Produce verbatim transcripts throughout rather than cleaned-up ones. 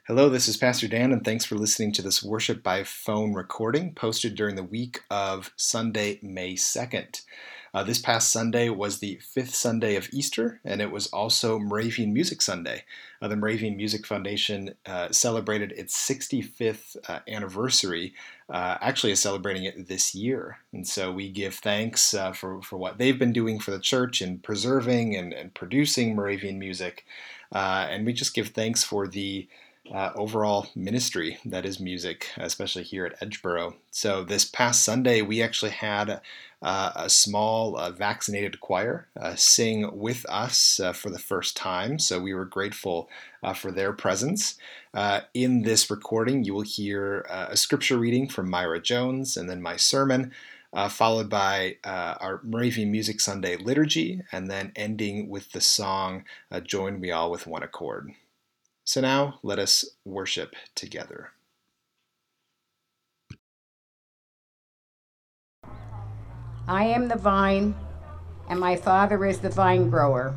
Hello, this is Pastor Dan, and thanks for listening to this worship by phone recording posted during the week of Sunday, May second. Uh, this past Sunday was the fifth Sunday of Easter, and it was also Moravian Music Sunday. Uh, the Moravian Music Foundation uh, celebrated its sixty-fifth uh, anniversary, uh, actually is celebrating it this year. And so we give thanks uh, for, for what they've been doing for the church in preserving and, and producing Moravian music. Uh, and we just give thanks for the Uh, overall ministry that is music, especially here at Edgeboro. So this past Sunday, we actually had uh, a small uh, vaccinated choir uh, sing with us uh, for the first time. So we were grateful uh, for their presence. Uh, in this recording, you will hear uh, a scripture reading from Myra Jones, and then my sermon, uh, followed by uh, our Moravian Music Sunday liturgy, and then ending with the song, uh, Join We All with One Accord. So now, let us worship together. I am the vine, and my Father is the vine grower.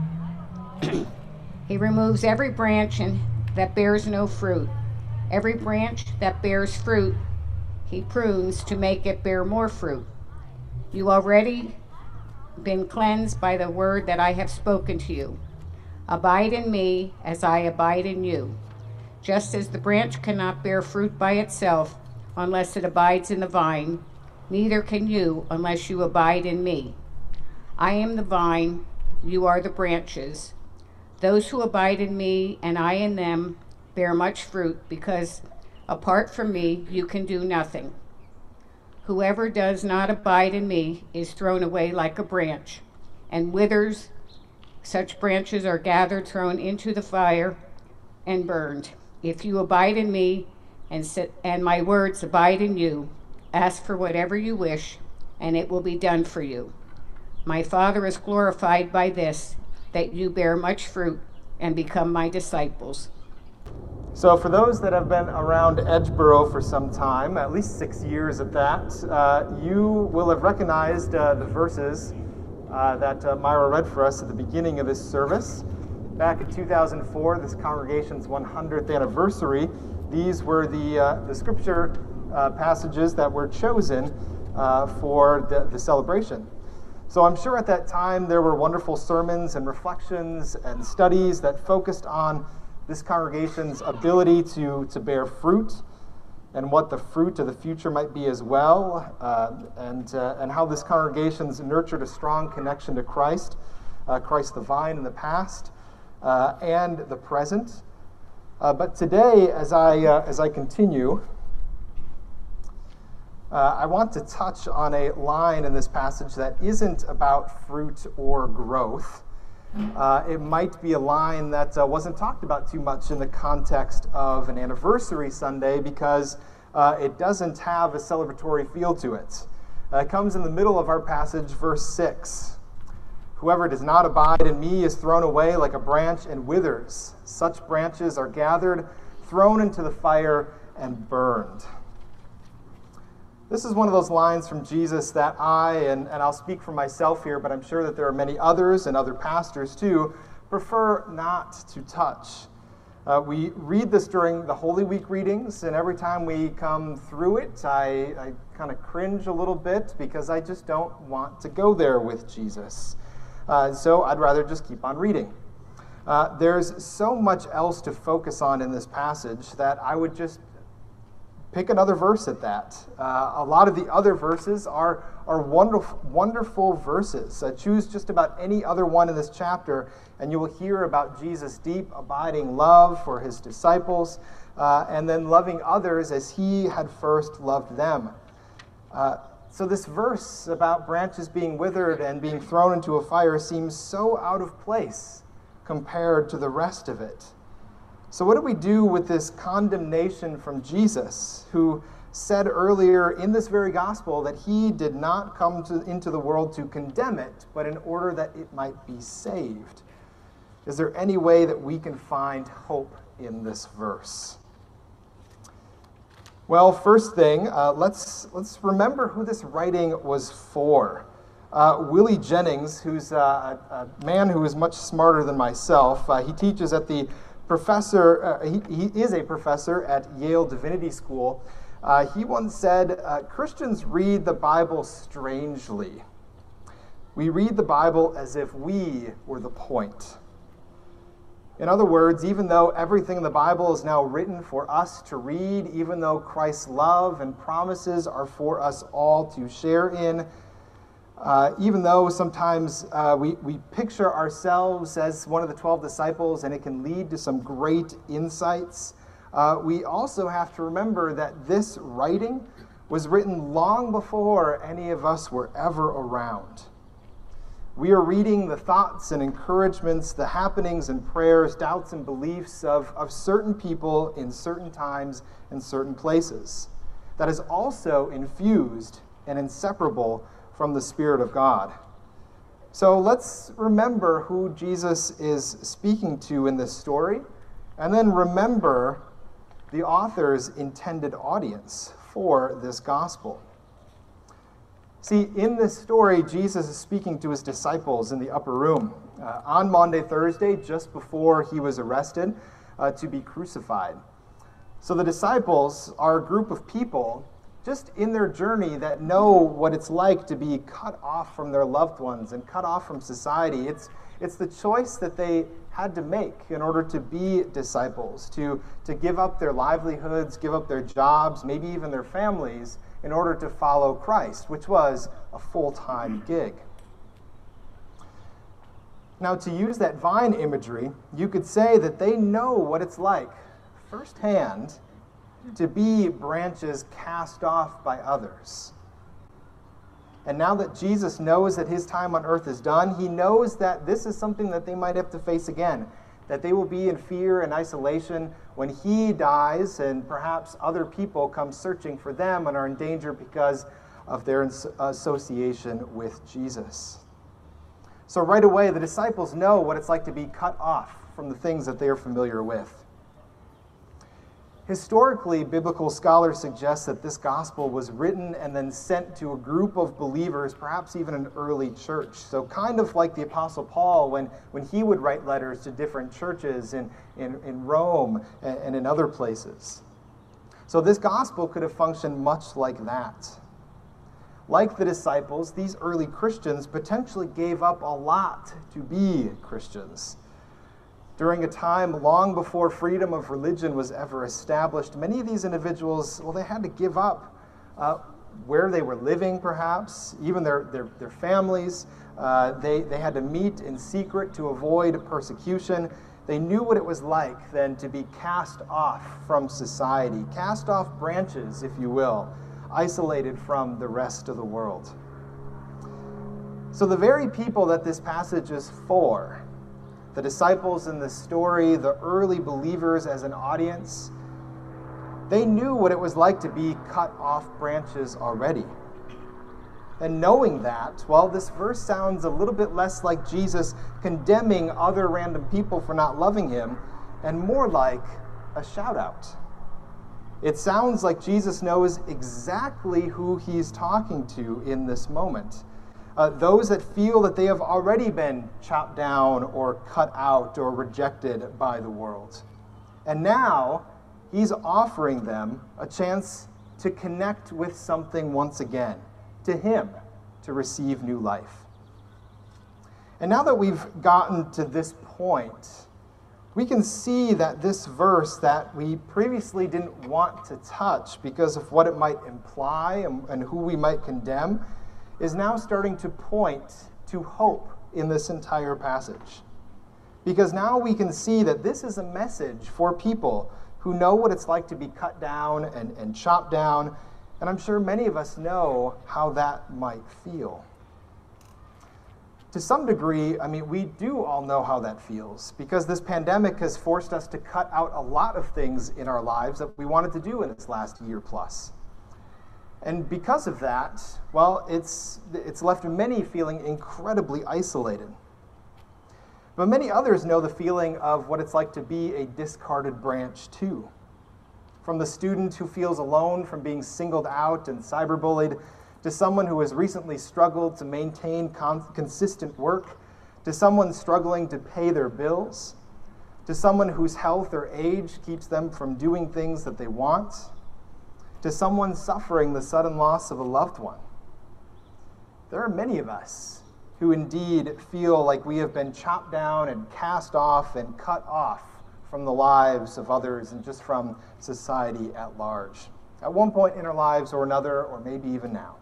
He removes every branch in, that bears no fruit. Every branch that bears fruit, he prunes to make it bear more fruit. You already been cleansed by the word that I have spoken to you. Abide in me as I abide in you. Just as the branch cannot bear fruit by itself unless it abides in the vine, neither can you unless you abide in me. I am the vine, you are the branches. Those who abide in me and I in them bear much fruit, because apart from me you can do nothing. Whoever does not abide in me is thrown away like a branch and withers. Such branches are gathered, thrown into the fire, and burned. If you abide in me, and sit, and my words abide in you, ask for whatever you wish, and it will be done for you. My Father is glorified by this, that you bear much fruit and become my disciples. So for those that have been around Edgeboro for some time, at least six years at that, uh, you will have recognized uh, the verses Uh, that uh, Myra read for us at the beginning of this service. Back in two thousand four, this congregation's one hundredth anniversary, these were the, uh, the scripture uh, passages that were chosen uh, for the, the celebration. So I'm sure at that time there were wonderful sermons and reflections and studies that focused on this congregation's ability to, to bear fruit, and what the fruit of the future might be as well, uh, and uh, and how this congregation's nurtured a strong connection to Christ, uh, Christ the vine in the past, uh, and the present. Uh, but today, as I uh, as I continue, uh, I want to touch on a line in this passage that isn't about fruit or growth. Uh, it might be a line that uh, wasn't talked about too much in the context of an anniversary Sunday, because uh, it doesn't have a celebratory feel to it. Uh, it comes in the middle of our passage, verse six. Whoever does not abide in me is thrown away like a branch and withers. Such branches are gathered, thrown into the fire, and burned. This is one of those lines from Jesus that I, and, and I'll speak for myself here, but I'm sure that there are many others and other pastors too, prefer not to touch. Uh, we read this during the Holy Week readings, and every time we come through it, I, I kind of cringe a little bit because I just don't want to go there with Jesus. Uh, so I'd rather just keep on reading. Uh, there's so much else to focus on in this passage that I would just pick another verse at that. Uh, a lot of the other verses are, are wonderful, wonderful verses. Uh, choose just about any other one in this chapter, and you will hear about Jesus' deep, abiding love for his disciples, uh, and then loving others as he had first loved them. Uh, so this verse about branches being withered and being thrown into a fire seems so out of place compared to the rest of it. So what do we do with this condemnation from Jesus, who said earlier in this very gospel that he did not come to, into the world to condemn it, but in order that it might be saved? Is there any way that we can find hope in this verse? Well, first thing, uh, let's let's remember who this writing was for. Uh, Willie Jennings, who's uh, a, a man who is much smarter than myself, uh, he teaches at the professor, uh, he, he is a professor at Yale Divinity School. Uh, he once said, uh, Christians read the Bible strangely. We read the Bible as if we were the point. In other words, even though everything in the Bible is now written for us to read, even though Christ's love and promises are for us all to share in, uh, even though sometimes uh, we, we picture ourselves as one of the twelve disciples and it can lead to some great insights, uh, we also have to remember that this writing was written long before any of us were ever around. We are reading the thoughts and encouragements, the happenings and prayers, doubts and beliefs of, of certain people in certain times and certain places. That is also infused and inseparable from the Spirit of God. So let's remember who Jesus is speaking to in this story, and then remember the author's intended audience for this gospel. See, in this story, Jesus is speaking to his disciples in the upper room uh, on Maundy Thursday, just before he was arrested uh, to be crucified. So the disciples are a group of people just in their journey that know what it's like to be cut off from their loved ones and cut off from society. It's, it's the choice that they had to make in order to be disciples, to, to give up their livelihoods, give up their jobs, maybe even their families, in order to follow Christ, which was a full-time gig. Now, to use that vine imagery, you could say that they know what it's like firsthand to be branches cast off by others. And now that Jesus knows that his time on earth is done, he knows that this is something that they might have to face again, that they will be in fear and isolation when he dies and perhaps other people come searching for them and are in danger because of their association with Jesus. So right away, the disciples know what it's like to be cut off from the things that they are familiar with. Historically, biblical scholars suggest that this gospel was written and then sent to a group of believers, perhaps even an early church. So kind of like the Apostle Paul when, when he would write letters to different churches in, in, in Rome and, and in other places. So this gospel could have functioned much like that. Like the disciples, these early Christians potentially gave up a lot to be Christians. During a time long before freedom of religion was ever established, many of these individuals, well, they had to give up uh, where they were living, perhaps, even their, their, their families. Uh, they, they had to meet in secret to avoid persecution. They knew what it was like then to be cast off from society, cast off branches, if you will, isolated from the rest of the world. So the very people that this passage is for, the disciples in this story, the early believers as an audience, they knew what it was like to be cut off branches already. And knowing that, well, this verse sounds a little bit less like Jesus condemning other random people for not loving him, and more like a shout out. It sounds like Jesus knows exactly who he's talking to in this moment. Uh, those that feel that they have already been chopped down or cut out or rejected by the world. And now he's offering them a chance to connect with something once again, to him, to receive new life. And now that we've gotten to this point, we can see that this verse that we previously didn't want to touch because of what it might imply and, and who we might condemn is now starting to point to hope in this entire passage. Because now we can see that this is a message for people who know what it's like to be cut down and, and chopped down, and I'm sure many of us know how that might feel. To some degree, I mean, we do all know how that feels, because this pandemic has forced us to cut out a lot of things in our lives that we wanted to do in this last year plus. And because of that, well, it's, it's left many feeling incredibly isolated. But many others know the feeling of what it's like to be a discarded branch too. From the student who feels alone from being singled out and cyberbullied, to someone who has recently struggled to maintain con- consistent work, to someone struggling to pay their bills, to someone whose health or age keeps them from doing things that they want, to someone suffering the sudden loss of a loved one. There are many of us who indeed feel like we have been chopped down and cast off and cut off from the lives of others and just from society at large, at one point in our lives or another, or maybe even now.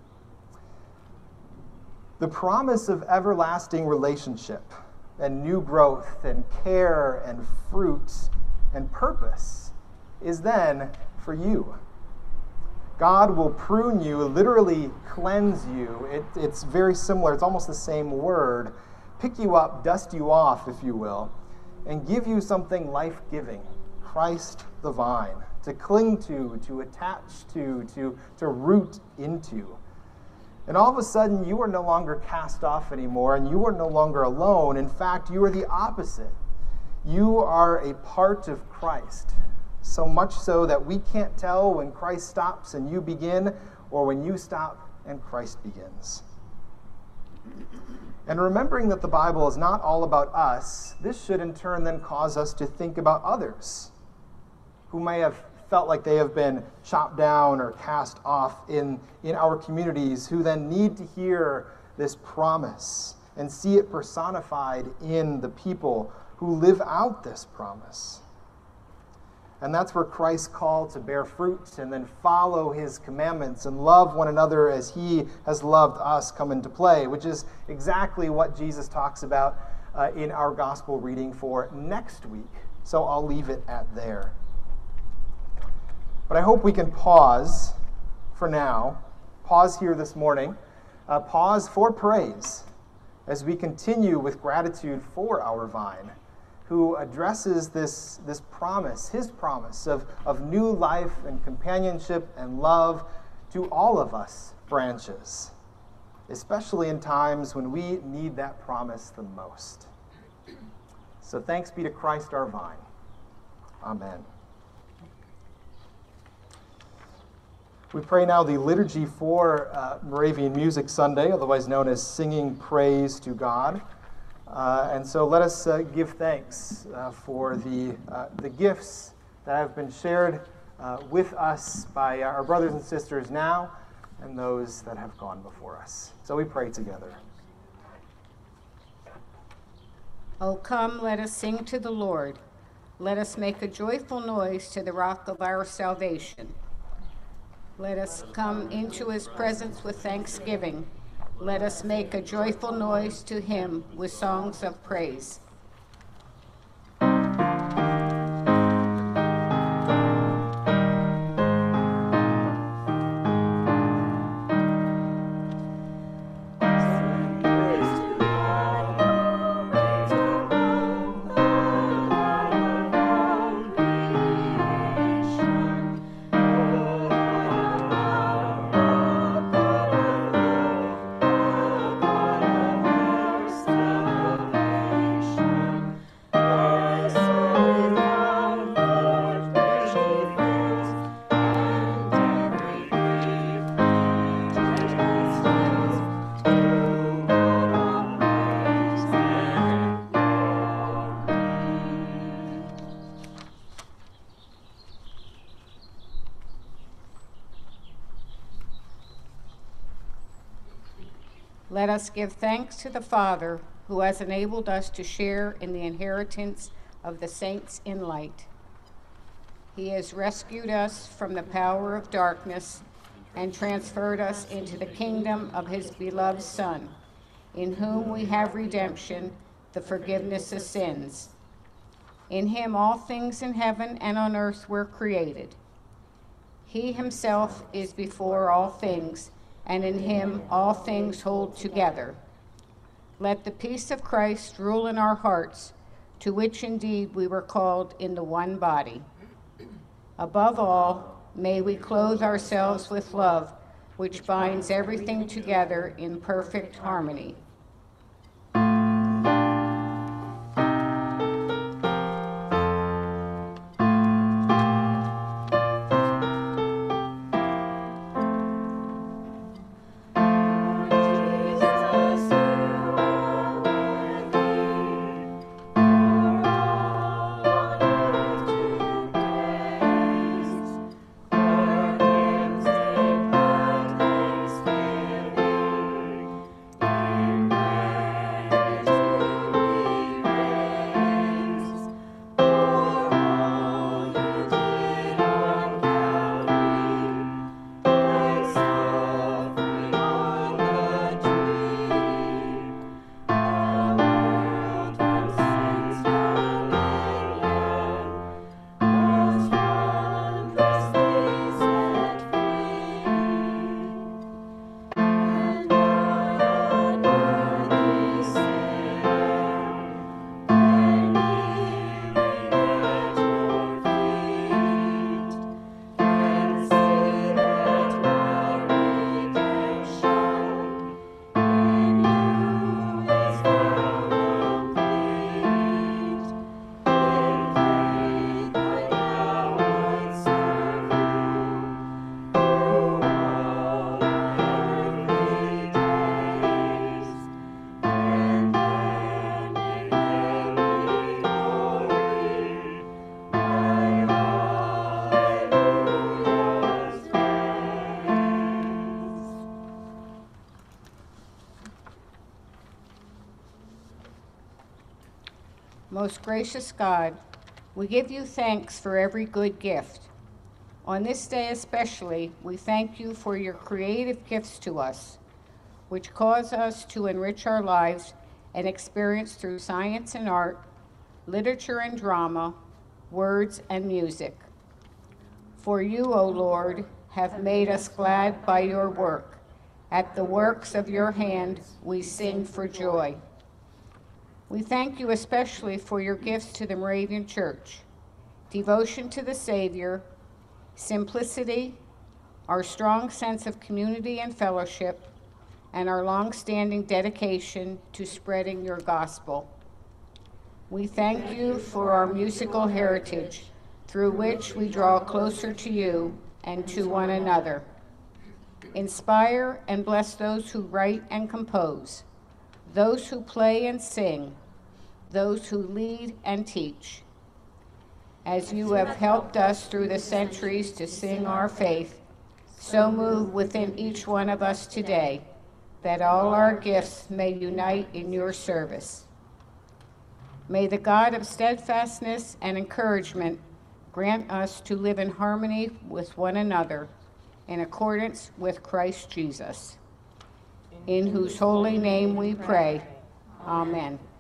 The promise of everlasting relationship and new growth and care and fruit and purpose is then for you. God will prune you, literally cleanse you. It, it's very similar. It's almost the same word. Pick you up, dust you off, if you will, and give you something life-giving, Christ the vine, to cling to, to attach to, to, to root into. And all of a sudden, you are no longer cast off anymore, and you are no longer alone. In fact, you are the opposite. You are a part of Christ, so much so that we can't tell when Christ stops and you begin, or when you stop and Christ begins. And remembering that the Bible is not all about us, this should in turn then cause us to think about others who may have felt like they have been chopped down or cast off in, in our communities, who then need to hear this promise and see it personified in the people who live out this promise. And that's where Christ's call to bear fruit and then follow his commandments and love one another as he has loved us come into play, which is exactly what Jesus talks about uh, in our gospel reading for next week. So I'll leave it at there. But I hope we can pause for now, pause here this morning, uh, pause for praise as we continue with gratitude for our vine, who addresses this, this promise, his promise of, of new life and companionship and love to all of us branches, especially in times when we need that promise the most. So thanks be to Christ our vine. Amen. We pray now the liturgy for uh, Moravian Music Sunday, otherwise known as Singing Praise to God. Uh, and so let us uh, give thanks uh, for the, uh, the gifts that have been shared uh, with us by our brothers and sisters now and those that have gone before us. So we pray together. Oh, come, let us sing to the Lord. Let us make a joyful noise to the rock of our salvation. Let us come into his presence with thanksgiving. Let us make a joyful noise to him with songs of praise. Let us give thanks to the Father, who has enabled us to share in the inheritance of the saints in light. He has rescued us from the power of darkness and transferred us into the kingdom of his beloved Son, in whom we have redemption, the forgiveness of sins. In him all things in heaven and on earth were created. He himself is before all things, and in him all things hold together. Let the peace of Christ rule in our hearts, to which indeed we were called in the one body. Above all, may we clothe ourselves with love, which binds everything together in perfect harmony. Jesus, you are worthy. Most gracious God, we give you thanks for every good gift. On this day especially, we thank you for your creative gifts to us, which cause us to enrich our lives and experience through science and art, literature and drama, words and music. For you, O Lord, have made us glad by your work. At the works of your hand, we sing for joy. We thank you especially for your gifts to the Moravian Church, devotion to the Savior, simplicity, our strong sense of community and fellowship, and our long-standing dedication to spreading your gospel. We thank you for our musical heritage, through which we draw closer to you and to one another. Inspire and bless those who write and compose, those who play and sing, those who lead and teach. As you have helped us through the centuries to sing our faith, so move within each one of us today, that all our gifts may unite in your service. May the God of steadfastness and encouragement grant us to live in harmony with one another, in accordance with Christ Jesus, in whose holy name we pray. Amen.